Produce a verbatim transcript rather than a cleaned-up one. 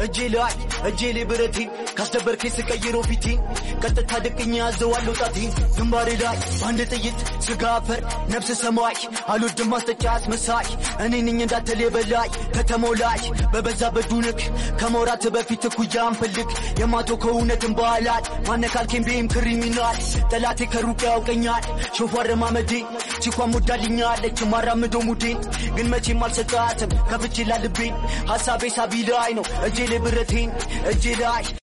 እጄላይ እጄሌ ብረቴ ካስደበርከኝ ስቀይረው ፊቴን ቀጥታ ደቅኛ ያዘዋለሁ ጣቴን ግንባሬ ላይ ባንድ ጥይት ስጋ አፈር ነፍስ ሰማይ አልወድም ማስጠጫት መሳይ እኔ ነኝ እንዳትል በላይ ከተማው ላይ በበዛ በዱንክ ከመውራት በፊት ኩያን ፈልግ የማቶ ከእውነትን ባላት ማነካልከኝ ቢም ክሪሚናል ጠላቴ ከሩቅ ያውቀኛል ሾፋር ማመዴ ቺኳም ወዳልኛለች ማራምደው ሙዴን ግን መቼም አልሰጣትም ከፍቼ ላልቤን ሐሳቤ ሳቢ ላይ ነው እጄ ላይ ብረቴን እጄ ላይ